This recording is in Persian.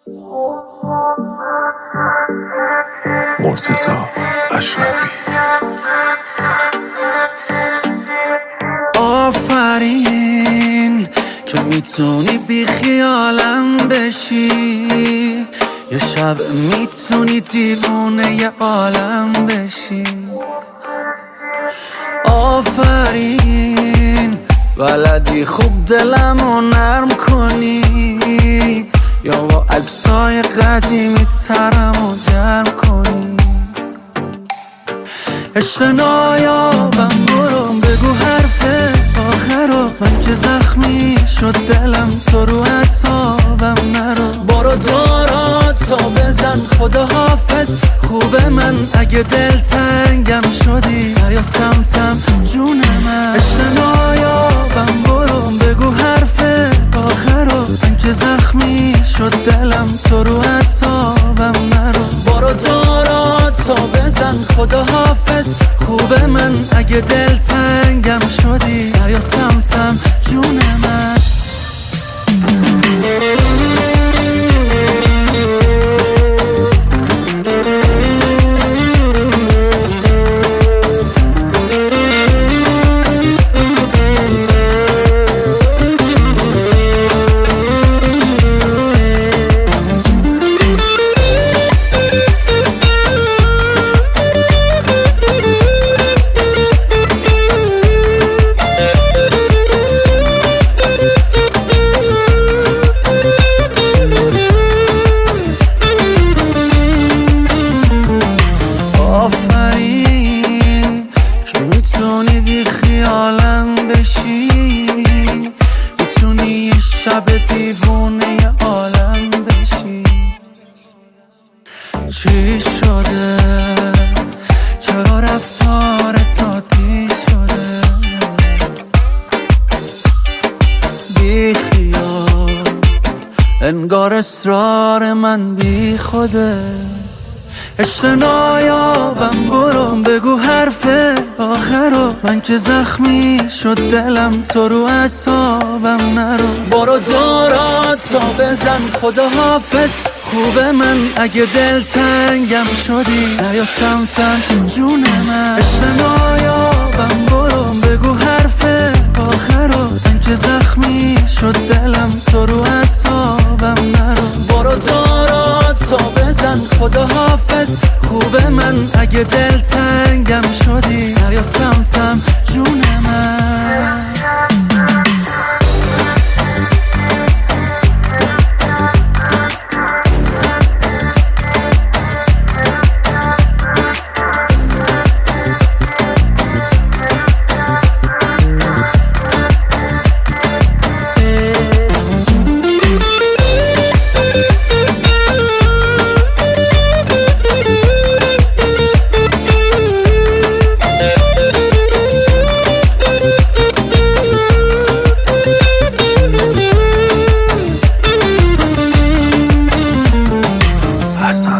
مرتضی اشرفی. آفرین که میتونی بی خیالم بشی، یه شب میتونی دیوونه یه عالم بشی. آفرین بلدی خوب دلمو نرم کنی، یا با عکسای قدیمی ترمو گرم کنی. عشق نایابم برو بگو حرف آخرو، من که زخمی شد دلم تو رو اعصابم نرو. برو داراتو بزن خدا حافظ، خوبه من اگه دلتنگم شدی یا سمتم جون من. عشق نایابم برو بگو حرف آخرو، من که زخمی شد دلم تو رو اعصابم نرو. برو داراتو بزن خدا حافظ، خوبه من اگه دلتنگم شدی یا سمتم جون من. آفرین که میتونی بی خیالم بشی، میتونی یه شب دیوونه یه عالم بشی. چی شده؟ چرا رفتارت عادی شده؟ بی خیال انگار اصرار من بی خوده. عشق نایابم برو بگو حرف آخرو، من که زخمی شد دلم تو رو اعصابم نرو. برو داراتو بزن خدا حافظ، خوبه من اگه دلتنگم شدی یا سمتم جون من. عشق نایابم برو بگو حرف آخرو، من که زخمی شد دلم تو رو اعصابم نرو. برو داراتو بزن خدا حافظ، خوبه من اگه دلتنگم شدی یا سمتم جون من. حسن